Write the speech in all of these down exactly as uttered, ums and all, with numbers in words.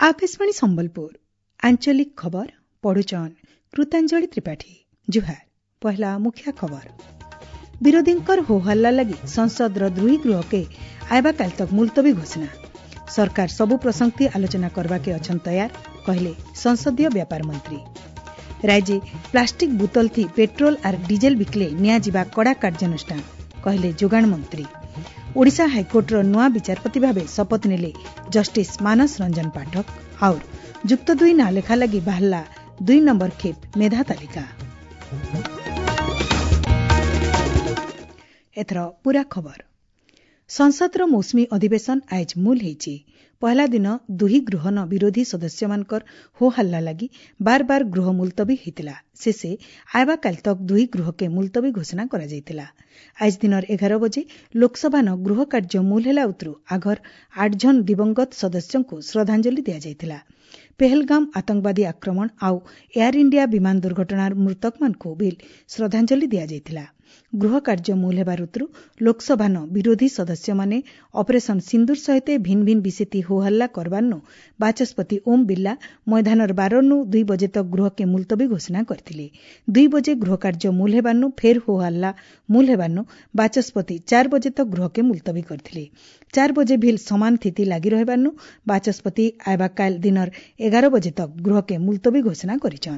आकाशवाणी संबलपुर आंचलिक खबर पढ़ुचन कृतांजलि त्रिपाठी। जुहार पहला मुख्य खबर विरोधींकर होहल्ला लगी संसद दुई गृह के आयबा काल तक मुलतवी घोषणा। सरकार सबु प्रसंग की आलोचना करवा के अछन तैयार कहले संसदीय व्यापार मंत्री। राज्य प्लास्टिक बोतल थी पेट्रोल और डीजेल बिकले निया जिबा कड़ा कार्यानुष्ठान कहले जोगाण मंत्री। ओडिशा हाईकोर्टर नुआ विचारपति भावे शपथ नेले जस्टिस मानस रंजन पाठक और जुक्त दुई ना लेखा लगी बाहला दुई नंबर खेप मेधा तालिका। एथर पूरा खबर संसदर मौसमी अधिवेशन आज मूल होईछि। पहला दिन दुही गृह न विरोधी सदस्य मानकर हो हल्ला लगी बार बार गृह मुलतवी होइतिला। शेषे आयबा काल तक दुही गृह के मुलतवी घोषणा करा जाइतिला। आज दिनर एगार बजे लोकसभा न गृह कार्य मूल हेला उतरू आगर आठ जन दिवंगत सदस्यों को श्रद्धांजलि दिया जाइतिला। पहलगाम आतंकवादी आक्रमण आउ एयर इंडिया विमान दुर्घटनार मृतक मान को भी श्रद्धांजलि दिया जाइतिला। गृह कार्य मूल हेबार उतरू लोकसभा न विरोधी सदस्य माने ऑपरेशन सिंदूर सहित भिन्न भिन्न विषयती हो हल्ला करबानो बाचस्पति ओम बिर्ला मैदानर बारनु दुई बजे तक गृह के मुलतवी घोषणा करथिले। दुई बजे गृह कार्य मूल हेबानु फेर हो हल्ला मूल हेबानु बाचस्पति चार बजे तक गृह के मुलतवी करथिले। चार बजे भी समान स्थिति लागी रहबानु बाचस्पति आयबा काल दिनर एगार बजे तक गृह के मुलतवी घोषणा करिछन।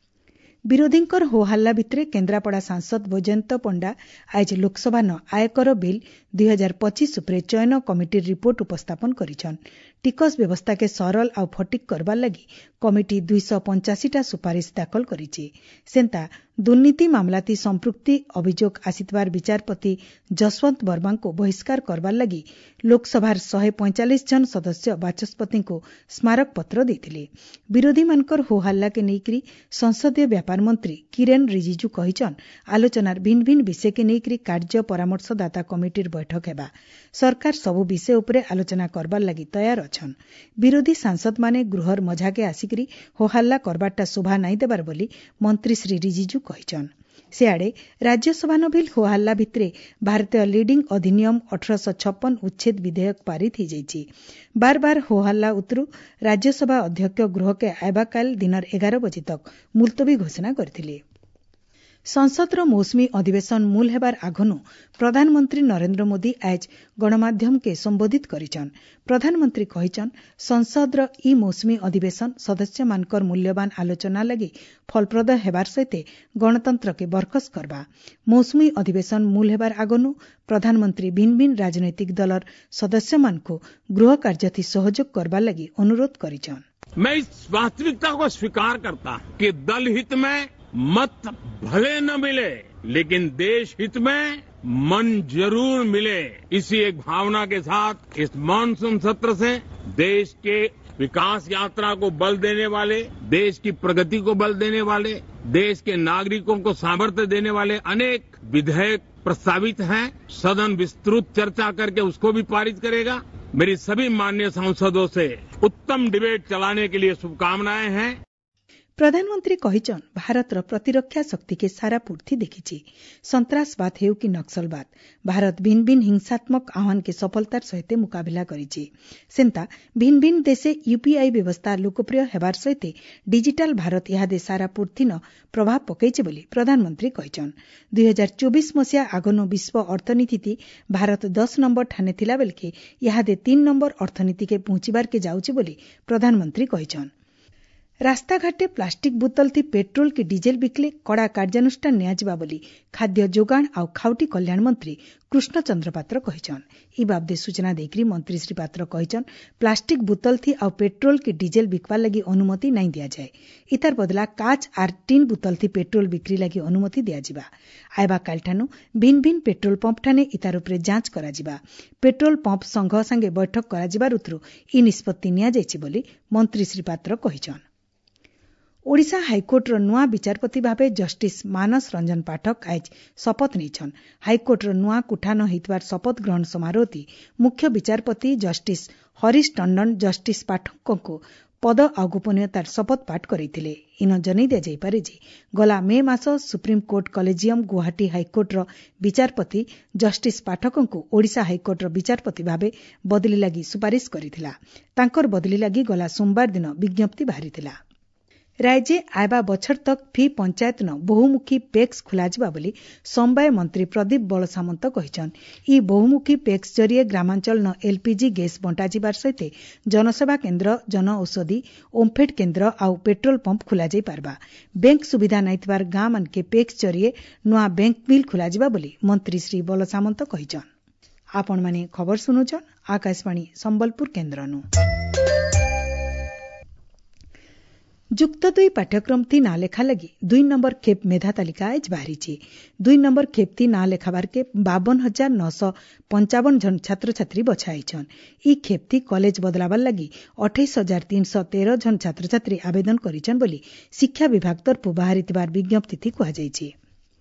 विरोधींकर हो हल्ला भितरे केन्द्रापड़ा सांसद वैजयंत पंडा आज लोकसभा न आयकर बिल दुई हजार पच्चीस उपरे चयन कमिटी रिपोर्ट उपस्थापन करिछन। टिकस व्यवस्था के सरल आउ फटिक करबार लगी कमिटी दुई सौ पंचाशी टा सुपारिश दाखल करिछि। सेंता दुर्नीति मामलाती संपृक्ति अभियोग आसितबार विचारपति जसवंत वर्मा को बहिष्कार करबार लगी लोकसभार शहे पैंचालीस जन सदस्य बाचस्पति को स्मारक पत्र देथिले। विरोधी मानकर हो हल्ला के नेकरी संसदीय व्यापार मंत्री किरेन रिजिजू कहिछन आलोचनार भिन्न भिन्न विषय के नेकरी कार्य परामर्शदाता कमिटीर बैठक हेबा। सरकार सबु विषय उपरे आलोचना करबार लगी तैयार अछन। विरोधी सांसद माने गृहर मजाके आसिकरी हो हल्ला करबारटा शोभा नाई देबार बोली मंत्री श्री रिजिजू कहिछन। सियाड़े राज्यसभा न बिल हो हल्ला भितरे भारतीय लीडिंग अधिनियम अठारह छप्पन उच्छेद विधेयक पारित हो जाइछि। बार बार हो हल्ला उतरू राज्यसभा अध्यक्ष गृह के आयबा काल दिनर एगार बजे तक मुलतवी घोषणा करथिले। संसदर मौसमी अधिवेशन मूल हेबार आगनु प्रधानमंत्री नरेंद्र मोदी आज गणमाध्यम के संबोधित करिछन। प्रधानमंत्री कहिछन संसदर ई मौसमी अधिवेशन सदस्य मानकर मूल्यवान आलोचना लगी फलप्रद हेबार सहित गणतंत्र के बरकस करबा। मौसमी अधिवेशन मूल हेबार आगनु प्रधानमंत्री भिन्न भिन्न राजनैतिक दलर सदस्य मान को गृह कार्यथी सहयोग करबा लगी अनुरोध करिछन। मैं इस वास्तविकता को स्वीकार करता हूं कि दल हित में मत भले न मिले लेकिन देश हित में मन जरूर मिले। इसी एक भावना के साथ इस मानसून सत्र से देश के विकास यात्रा को बल देने वाले, देश की प्रगति को बल देने वाले, देश के नागरिकों को सामर्थ्य देने वाले अनेक विधेयक प्रस्तावित हैं। सदन विस्तृत चर्चा करके उसको भी पारित करेगा। मेरी सभी माननीय सांसदों से उत्तम डिबेट चलाने के लिए शुभकामनाएं हैं। प्रधानमंत्री कहिछन भारतर प्रतिरक्षा शक्ति के सारा पूर्ति देखिछि। संत्रासवाद हेउ कि नक्सलवाद भारत भिन्न भिन्न हिंसात्मक आह्वान के सफलतार सहित मुकाबिला करिछि। सेंता भिन्न भिन्न देशे यूपीआई व्यवस्था लोकप्रिय हेबार सहित डिजिटल भारत इहादे सारा पूर्ति न प्रभाव पकैछि बोली प्रधानमंत्री कहिछन। दुई हजार चौबीस मसिया आगनो विश्व अर्थनीति भारत दस नंबर ठाने थिला बेलके इहादे तीन नंबर अर्थनीति के पहुंचीबार के जाउछि बोली प्रधानमंत्री कहिछन। रास्ताघाटे प्लास्टिक बोतल थी पेट्रोल की डीजेल बिकले कड़ा कार्यानुष्ठान नियाजिबा बोली खाद्य जोगाण आउ खाउटी कल्याण मंत्री कृष्ण चंद्र पात्र कहिछन। ई बाबदे सूचना देकरी मंत्री श्री पात्र कहिछन प्लास्टिक बोतल थी आउ पेट्रोल की डीजेल बिकवा लगी अनुमति नहीं दिया जाए। इतार बदला काच आर टीन बोतल थी पेट्रोल बिक्री लगी अनुमति दियाजिबा। आयबा कालठानु भिन्न भिन्न पेट्रोल पंप ठाने इतार उपरे जांच कराजिबा। पेट्रोल पंप संघ संगे बैठक कराजिबार उतरू ई निष्पत्ति निया जाइछि बोली मंत्री श्री पात्र कहिछन। ओडिशा हाईकोर्टर नुआ विचारपति भावे जस्टिस मानस रंजन पाठक आज शपथ नेछन। हाईकोर्टर नुआ कुठान होइतबार शपथ ग्रहण समारोह मुख्य विचारपति जस्टिस हरीश टंडन जस्टिस पाठक को पद आ गोपनीयतार शपथ पाठ करते। इन जन दिजापे जे गला मे मास सुप्रीमकोर्ट कलेजियम गुवाहाटी हाइकोर्टर विचारपति जस्टिस पाठक को ओडिशा हाइकोर्टर विचारपति भाव बदली लगी सुपारिश करथिला। तांकर बदली लगी गला सोमवार दिन विज्ञप्ति बाहरी। राज्य आयबा बछर तक फी पंचायत न बहुमुखी पेक्स खोलाजिबा बोली समवाय मंत्री प्रदीप बल सामंत कहिछन। ई बहुमुखी पेक्स जरिए ग्रामांचल न एलपीजी गैस बंटाजिबार सहित जनसेवा केन्द्र जन औषधि ओमफेड केन्द्र आउ पेट्रोल पंप खोला जाई पारबा। बैंक सुविधा नाइथिबार गां मानके पेक्स जरिए नुआ बैंक बिल खोलाजिबा बोली मंत्री श्री बल सामंत कहिछन। आपण माने खबर सुनुछन आकाशवाणी संबलपुर केन्द्रनु। जुक्त दुई पाठ्यक्रम थी ना लेखा लगी दुई नंबर खेप मेधा तालिका आज बाहरी। दुई नंबर खेप थी ना लेखाबार के बावन हजार नौश पंचावन जन छात्र छात्री बछाईछन। ई खेप थी कॉलेज बदलाबार लगी अठाईस हजार तीन सौ तेरह जन छात्र छात्री आवेदन करिछन बोली शिक्षा विभाग तरफ बाहरी विज्ञप्ति थी कहुଯାଇଛି।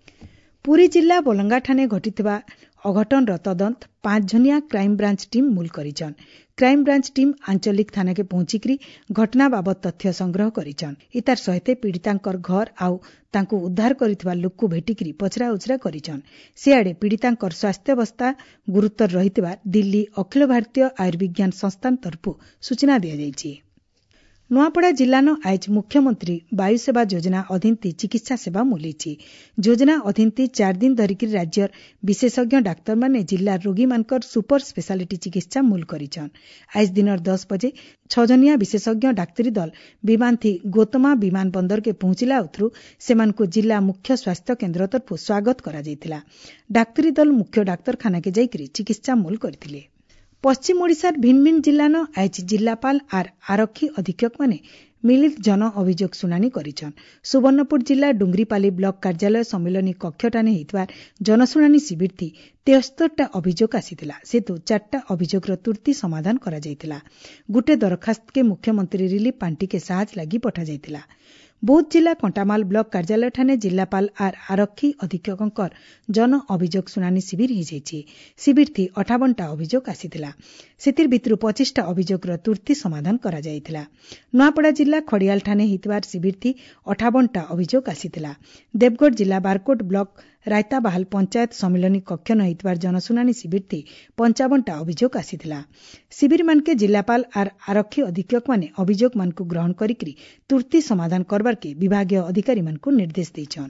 पुरी जिला बोलंगा ठाणे घटिथिबा अघटन तदंत पांच जनिया क्राइम ब्रांच टीम मूल करिछन। क्राइम ब्रांच टीम आंचलिक थाना के पहुंचिकी घटना बाबत तथ्य संग्रह करिछन। इतार सहित पीड़ितांकर घर आउ तांको उद्धार करिथिबा लोकku भेटिकी पचरा उचरा करिछन। सियाड़े पीड़ितांकर स्वास्थ्यावस्था गुरुतर रहिथिबा दिल्ली अखिल भारतीय आयुर्विज्ञान संस्थान तरफ सूचना दिया जायछि। नुआपड़ा जिल्लान आज मुख्यमंत्री वायु सेवा योजना अधीन चिकित्सा सेवा मूली। योजना अधीन चार दिन धरिकी राज्यर विशेषज्ञ डाक्तर माने जिल्लार रोगी मानकर सुपर स्पेशालिटी चिकित्सा मूल करिछन। आज दिन दस बजे छजनिया विशेषज्ञ डाक्तरी दल विमान थी गोतमा विमान बंदर के पहुंचला उथरू सेमानकु जिला मुख्य स्वास्थ्य केन्द्र तरफ स्वागत करा जायतिला। डाक्तरी दल मुख्य डाक्तरखाना के जाइकरी चिकित्सा मूल करथिले। पश्चिम ओडिशार भिन्न भिन्न जिल्लान आज जिल्लापाल आर आरक्षी अधीक्षक माने मिलित जन अभियोग शुणाणी करिछन। सुवर्णपुर जिला डुंगरीपाली ब्लॉक कार्यालय सम्मिलनी कक्षटाने हितवार जनशुणाणी शिविर थी तेहत्तरटा अभियोग आसीथिला। सेतु चारटा अभियोगर तुर्ती समाधान करा जायतिला। गुटे दरखास्त के मुख्यमंत्री रिलीफ पांटी के साहाय्य लगी पठा जायतिला। बौद्ध जिला कंटामाल ब्लॉक कार्यालय ठाने जिल्लापाल आर आरक्षी अधीक्षकंकर जन अभियोग शुणाणी शिविर होइछि। शिविर थी अठावनटा अभियोग आसीथिला। सेतिर भितरु पच्चीसटा अभियोगर तुर्ती समाधान करा जायतिला। नुआपड़ा जिला खड़ियाल ठाने हितवार शिविर थी अठावनटा अभियोग आसीथिला। देवगढ़ जिला बारकोट ब्लॉक रायता बहाल पंचायत सम्मिलनी कक्ष न हितवार जनशुणाणी शिविर थी पंचावनटा अभियोग आसीथिला। शिविर मानके जिल्लापाल आर आरक्षी अधीक्षक माने अभियोग मानकु ग्रहण करिकरी तुर्ती समाधान करबार के विभागीय अधिकारी मानकु निर्देश दैछन।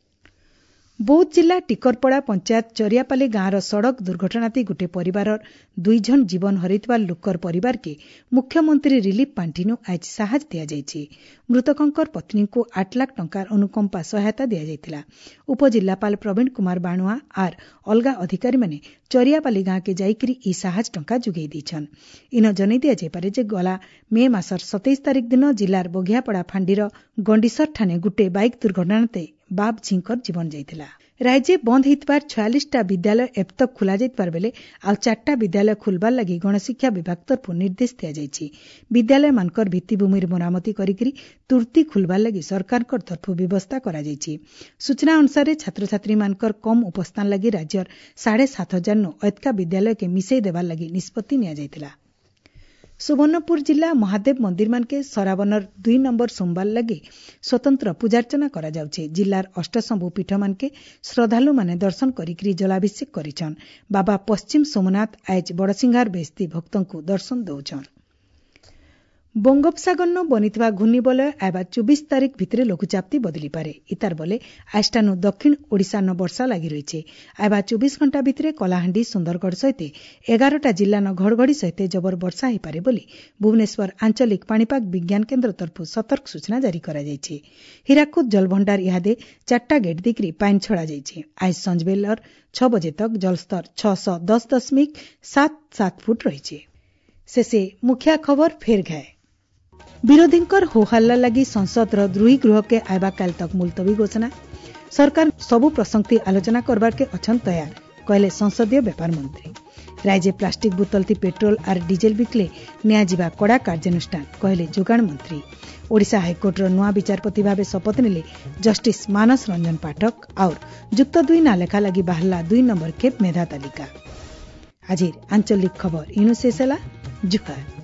बौद्ध जिला टिकरपड़ा पंचायत चरियापाली गांवर सड़क दुर्घटना गोटे परिवार दुई जन जीवन हरैतबा लोकर परिवार के मुख्यमंत्री रिलीफ पांठिनु आज साहाय्य दिया जायछि। मृतकंकर पत्नी को आठ लाख टंकार अनुकंपा सहायता दिया जायतिला। उपजिल्लापाल प्रवीण कुमार बाणुआ आर अलगा अधिकारी माने चरियापाली गां के जाइकरी ई साहाय्य टंका जुगै दैछन। इन जनै दिया जायपारे जे गला मे मासर सत्ताईस तारिख दिन जिलार बघियापड़ा फांडीर गंडीसर ठाने गुटे बाइक दुर्घटनाते बाप झींकर जीवन जाइतिला। राज्य बंद हितबार छयालीसटा विद्यालय एबतक खोला जाइतबार बेले आ चारटा विद्यालय खुलबार लगी गणशिक्षा विभाग तरफ निर्देश दिया जायछि। विद्यालय मानकर भित्तिभूमिर मरामती करिकरी तुर्ती खुलबार लगी सरकार तरफ व्यवस्था करा जायछि। सूचना अनुसार छात्र छात्री मानकर कम उपस्थान लगी राज्यर साढ़े सात हजार नु ऐतका विद्यालय के मिसई देवार लगी निष्पत्ति निया जायतिला। सुवर्णपुर जिला महादेव मंदिर मानके सराबनर दुई नंबर सोमवार लगी स्वतंत्र पूजार्चना करा जाउछे। जिल्लार अष्टशंभु पीठ मानके श्रद्धालु माने दर्शन करिकरी जलाभिषेक करिछन। बाबा पश्चिम सोमनाथ आज बड़सिंहार बेस्ती भक्तंकु दर्शन दौछन। बंगोपसागर न बनिथिबा घूर्णिबलय आयबा चौबीस तारिख भितरे लघुचापती बदली पारे। इतार बोले आजटानु दक्षिण ओडिशा न वर्षा लागि रहिछे। आयबा चौबीस घंटा भितरे कलाहांडी सुंदरगढ़ सहित एगारटा जिल्ला न घड़घड़ी सहित जबर वर्षा होइपारे बोली भुवनेश्वर आंचलिक पाणीपाग विज्ञान केन्द्र तरफ सतर्क सूचना जारी करा जायछि। हीराकुद जलभंडार इहादे चारटा गेट दिकरी पानी छड़ा जायछि। आज संजबेलर छह बजे तक जलस्तर छह सौ दस दशमिक सात सात फुट रहिछे। शेषे मुख्य खबर फेर घाए विरोधींकर होहल्ला लगी संसद दुई गृह के आयबा काल तक मुलतवी घोषणा। सरकार सबु प्रसंग थी आलोचना करबार के अछन तैयार कहले संसदीय व्यापार मंत्री। राज्य प्लास्टिक बोतल थी पेट्रोल आर डीजेल बिकले नियाजिबा कड़ा कार्यानुष्ठान कहले जोगाण मंत्री। ओडिशा हाइकोर्टर नुआ विचारपति भावे शपथ नेले जस्टिस मानस रंजन पाठक और जुक्त दुई नालेखा लगी बाहरला दुई नंबर खेप मेधा तालिका। आज आंचलिक खबर इनु शेष होला जुकार।